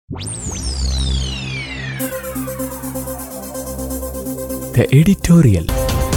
The editorial.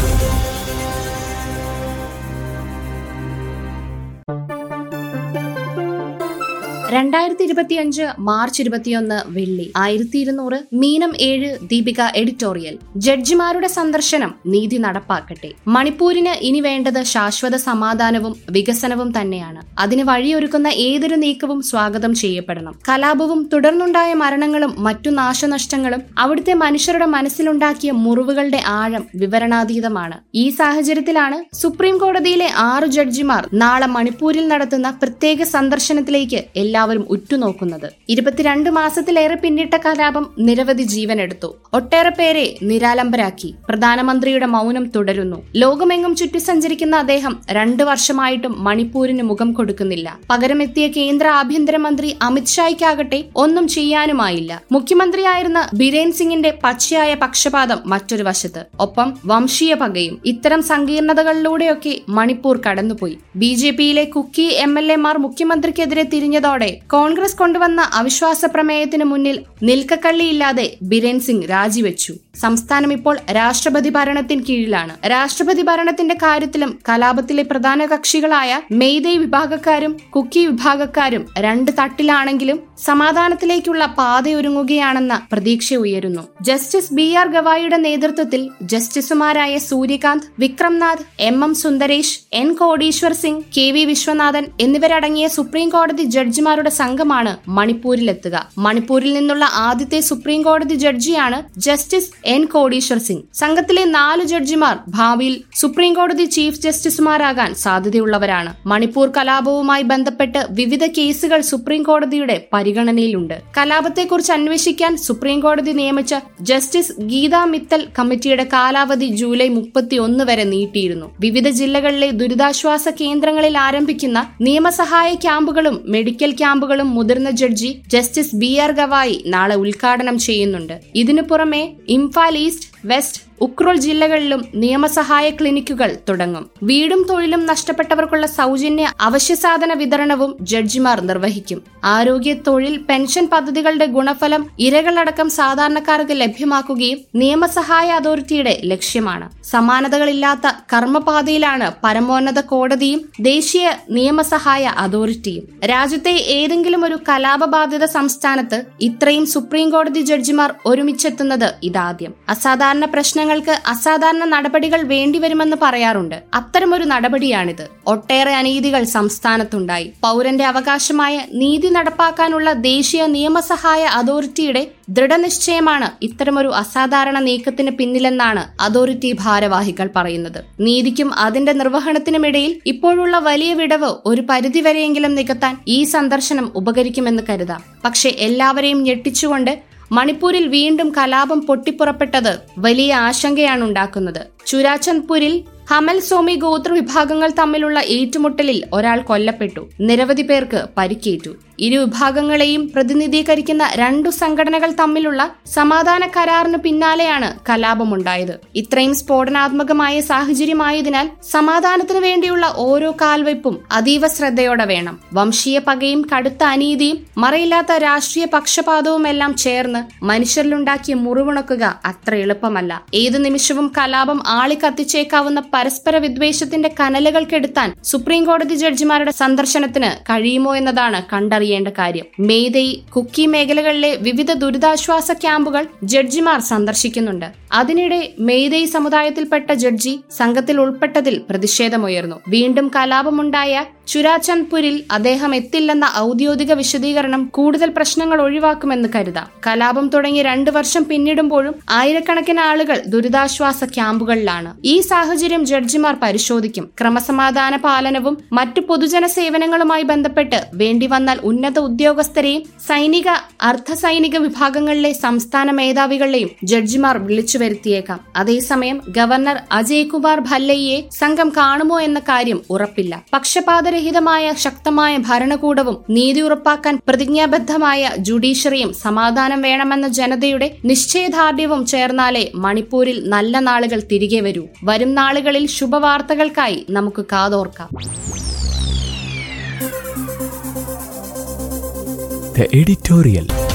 March 21 വെള്ളി 1200 മീനം 7 Deepika editorial. ജഡ്ജിമാരുടെ സന്ദർശനം നീതി നടപ്പാക്കട്ടെ. മണിപ്പൂരിന് ഇനി വേണ്ടത് ശാശ്വത സമാധാനവും വികസനവും തന്നെയാണ്. അതിന് വഴിയൊരുക്കുന്ന ഏതൊരു നീക്കവും സ്വാഗതം ചെയ്യപ്പെടണം. കലാപവും തുടർന്നുണ്ടായ മരണങ്ങളും മറ്റു നാശനഷ്ടങ്ങളും അവിടുത്തെ മനുഷ്യരുടെ മനസ്സിലുണ്ടാക്കിയ മുറിവുകളുടെ ആഴം വിവരണാതീതമാണ്. ഈ സാഹചര്യത്തിലാണ് സുപ്രീം കോടതിയിലെ 6 ജഡ്ജിമാർ നാളെ മണിപ്പൂരിൽ നടത്തുന്ന പ്രത്യേക സന്ദർശനത്തിലേക്ക് എല്ലാവരും ഉറ്റുനോക്കുന്നത്. 22 മാസത്തിലേറെ പിന്നിട്ട കലാപം നിരവധി ജീവനെടുത്തു. ഒട്ടേറെ പേരെ നിരാലംബരാക്കി. പ്രധാനമന്ത്രിയുടെ മൗനം തുടരുന്നു. ലോകമെങ്ങും ചുറ്റി സഞ്ചരിക്കുന്ന അദ്ദേഹം 2 വർഷമായിട്ടും മണിപ്പൂരിന് മുഖം കൊടുക്കുന്നില്ല. പകരമെത്തിയ കേന്ദ്ര ആഭ്യന്തരമന്ത്രി അമിത്ഷായ്ക്കാകട്ടെ ഒന്നും ചെയ്യാനുമായില്ല. മുഖ്യമന്ത്രിയായിരുന്ന ബിരേൻ സിംഗിന്റെ പച്ചയായ പക്ഷപാതം മറ്റൊരു വശത്ത്, ഒപ്പം വംശീയ പകയും. ഇത്തരം സങ്കീർണതകളിലൂടെയൊക്കെ മണിപ്പൂർ കടന്നുപോയി. BJPയിലെ കുക്കി MLA-മാർ മുഖ്യമന്ത്രിക്കെതിരെ തിരിഞ്ഞതോടെ കോൺഗ്രസ് കൊണ്ടുവന്ന അവിശ്വാസ പ്രമേയത്തിന് മുന്നിൽ നിൽക്കക്കള്ളിയില്ലാതെ ബിരേൻ സിംഗ് രാജിവെച്ചു. സംസ്ഥാനം ഇപ്പോൾ രാഷ്ട്രപതി ഭരണത്തിന് കീഴിലാണ്. രാഷ്ട്രപതി ഭരണത്തിന്റെ കാര്യത്തിലും കലാപത്തിലെ പ്രധാന കക്ഷികളായ മെയ്തേയ് വിഭാഗക്കാരും കുക്കി വിഭാഗക്കാരും 2 തട്ടിലാണെങ്കിലും സമാധാനത്തിലേക്കുള്ള പാതയൊരുങ്ങുകയാണെന്ന പ്രതീക്ഷ ഉയരുന്നു. ജസ്റ്റിസ് BR ഗവായിയുടെ നേതൃത്വത്തിൽ ജസ്റ്റിസുമാരായ Suryakant, Vikramnath, MM Sundaresh, N Kotiswar Singh, KV Viswanathan എന്നിവരടങ്ങിയ സുപ്രീം കോടതി ജഡ്ജിമാരുടെ സംഘമാണ് മണിപ്പൂരിലെത്തുക. മണിപ്പൂരിൽ നിന്നുള്ള ആദ്യത്തെ സുപ്രീം കോടതി ജഡ്ജിയാണ് ജസ്റ്റിസ് N കോടീശ്വർ സിംഗ്. സംഘത്തിലെ 4 ജഡ്ജിമാർ ഭാവിയിൽ സുപ്രീം കോടതി ചീഫ് ജസ്റ്റിസുമാരാകാൻ സാധ്യതയുള്ളവരാണ്. മണിപ്പൂർ കലാപവുമായി ബന്ധപ്പെട്ട് വിവിധ കേസുകൾ സുപ്രീം കോടതിയുടെ പരിഗണനയിലുണ്ട്. കലാപത്തെക്കുറിച്ച് അന്വേഷിക്കാൻ സുപ്രീം കോടതി നിയമിച്ച ജസ്റ്റിസ് ഗീതാ മിത്തൽ കമ്മിറ്റിയുടെ കാലാവധി ജൂലൈ 31 വരെ നീട്ടിയിരുന്നു. വിവിധ ജില്ലകളിലെ ദുരിതാശ്വാസ കേന്ദ്രങ്ങളിൽ ആരംഭിക്കുന്ന നിയമസഹായ ക്യാമ്പുകളും മെഡിക്കൽ ക്യാമ്പുകളും മുതിർന്ന ജഡ്ജി ജസ്റ്റിസ് BR ഗവായി നാളെ ഉദ്ഘാടനം ചെയ്യുന്നുണ്ട്. ഇതിനു പുറമെ ഇംഫാൽ ഈസ്റ്റ്, വെസ്റ്റ്, ഉക്രോൾ ജില്ലകളിലും നിയമസഹായ ക്ലിനിക്കുകൾ തുടങ്ങും. വീടും തൊഴിലും നഷ്ടപ്പെട്ടവർക്കുള്ള സൗജന്യ അവശ്യസാധന വിതരണവും ജഡ്ജിമാർ നിർവഹിക്കും. ആരോഗ്യ, തൊഴിൽ, പെൻഷൻ പദ്ധതികളുടെ ഗുണഫലം ഇരകളടക്കം സാധാരണക്കാർക്ക് ലഭ്യമാക്കുകയും നിയമസഹായ അതോറിറ്റിയുടെ ലക്ഷ്യമാണ്. സമാനതകളില്ലാത്ത കർമ്മപാതയിലാണ് പരമോന്നത കോടതിയും ദേശീയ നിയമസഹായ അതോറിറ്റിയും. രാജ്യത്തെ ഏതെങ്കിലും ഒരു കലാപബാധിത സംസ്ഥാനത്ത് ഇത്രയും സുപ്രീം കോടതി ജഡ്ജിമാർ ഒരുമിച്ചെത്തുന്നത് ഇതാദ്യം. അസാധാരണ പ്രശ്നങ്ങൾക്ക് അസാധാരണ നടപടികൾ വേണ്ടിവരുമെന്ന് പറയാറുണ്ട്. അത്തരമൊരു നടപടിയാണിത്. ഒട്ടേറെ അനീതികൾ സംസ്ഥാനത്തുണ്ടായി. പൗരന്റെ അവകാശമായ നീതി നടപ്പാക്കാനുള്ള ദേശീയ നിയമസഹായ അതോറിറ്റിയുടെ ദൃഢനിശ്ചയമാണ് ഇത്തരമൊരു അസാധാരണ നീക്കത്തിന് പിന്നിലെന്നാണ് അതോറിറ്റി ഭാരവാഹികൾ പറയുന്നത്. നീതിക്കും അതിന്റെ നിർവഹണത്തിനുമിടയിൽ ഇപ്പോഴുള്ള വലിയ വിടവ് ഒരു പരിധിവരെയെങ്കിലും നികത്താൻ ഈ സന്ദർശനം ഉപകരിക്കുമെന്ന് കരുതാം. പക്ഷെ എല്ലാവരെയും ഞെട്ടിച്ചുകൊണ്ട് മണിപ്പൂരിൽ വീണ്ടും കലാപം പൊട്ടിപ്പുറപ്പെട്ടത് വലിയ ആശങ്കയാണ് ഉണ്ടാക്കുന്നത്. ചുരാചന്ദ്പൂരിൽ ഹമൽ സോമി ഗോത്ര വിഭാഗങ്ങൾ തമ്മിലുള്ള ഏറ്റുമുട്ടലിൽ ഒരാൾ കൊല്ലപ്പെട്ടു. നിരവധി പേർക്ക് പരിക്കേറ്റു. ഇരു വിഭാഗങ്ങളെയും പ്രതിനിധീകരിക്കുന്ന 2 സംഘടനകൾ തമ്മിലുള്ള സമാധാന കരാറിന് പിന്നാലെയാണ് കലാപമുണ്ടായത്. ഇത്രയും സ്ഫോടനാത്മകമായ സാഹചര്യമായതിനാൽ സമാധാനത്തിന് വേണ്ടിയുള്ള ഓരോ കാൽവയ്പും അതീവ ശ്രദ്ധയോടെ വേണം. വംശീയ പകയും കടുത്ത അനീതിയും മറയില്ലാത്ത രാഷ്ട്രീയ പക്ഷപാതവും എല്ലാം ചേർന്ന് മനുഷ്യരിലുണ്ടാക്കിയ മുറിവുണക്കുക അത്ര എളുപ്പമല്ല. ഏതു നിമിഷവും കലാപം ആളിക്കത്തിച്ചേക്കാവുന്ന പരസ്പര വിദ്വേഷത്തിന്റെ കനലുകൾ കെടുത്താൻ സുപ്രീം കോടതി ജഡ്ജിമാരുടെ സന്ദർശനത്തിന് കഴിയുമോ എന്നതാണ് കണ്ടറിയേണ്ട കാര്യം. മെയ്തേയ്, കുക്കി മേഖലകളിലെ വിവിധ ദുരിതാശ്വാസ ക്യാമ്പുകൾ ജഡ്ജിമാർ സന്ദർശിക്കുന്നുണ്ട്. അതിനിടെ മെയ്തേയ് സമുദായത്തിൽപ്പെട്ട ജഡ്ജി സംഘത്തിൽ ഉൾപ്പെട്ടതിൽ പ്രതിഷേധമുയർന്നു. വീണ്ടും കലാപമുണ്ടായ ചുരാചന്ദ്പൂരിൽ അദ്ദേഹം എത്തില്ലെന്ന ഔദ്യോഗിക വിശദീകരണം കൂടുതൽ പ്രശ്നങ്ങൾ ഒഴിവാക്കുമെന്ന് കരുതാം. കലാപം തുടങ്ങി 2 വർഷം പിന്നിടുമ്പോഴും ആയിരക്കണക്കിന് ആളുകൾ ദുരിതാശ്വാസ ക്യാമ്പുകളിലാണ്. ഈ സാഹചര്യം ജഡ്ജിമാർ പരിശോധിക്കും. ക്രമസമാധാന പാലനവും മറ്റു പൊതുജന സേവനങ്ങളുമായി ബന്ധപ്പെട്ട് വേണ്ടിവന്നാൽ ഉന്നത ഉദ്യോഗസ്ഥരെയും സൈനിക, അർദ്ധസൈനിക വിഭാഗങ്ങളിലെ സംസ്ഥാന മേധാവികളെയും ജഡ്ജിമാർ വിളിച്ചു വരുത്തിയേക്കാം. അതേസമയം ഗവർണർ അജയ് കുമാർ ഭല്ലയെ സംഘം കാണുമോ എന്ന കാര്യം ഉറപ്പില്ല. പക്ഷപാതരഹിതമായ ശക്തമായ ഭരണകൂടവും നീതി ഉറപ്പാക്കാൻ പ്രതിജ്ഞാബദ്ധമായ ജുഡീഷ്യറിയും സമാധാനം വേണമെന്ന ജനതയുടെ നിശ്ചയദാർഢ്യവും ചേർന്നാലേ മണിപ്പൂരിൽ നല്ല നാളുകൾ തിരികെ വരൂ. വരും നാളുകളിൽ ശുഭവാർത്തകൾക്കായി നമുക്ക് കാതോർക്കാം. The editorial.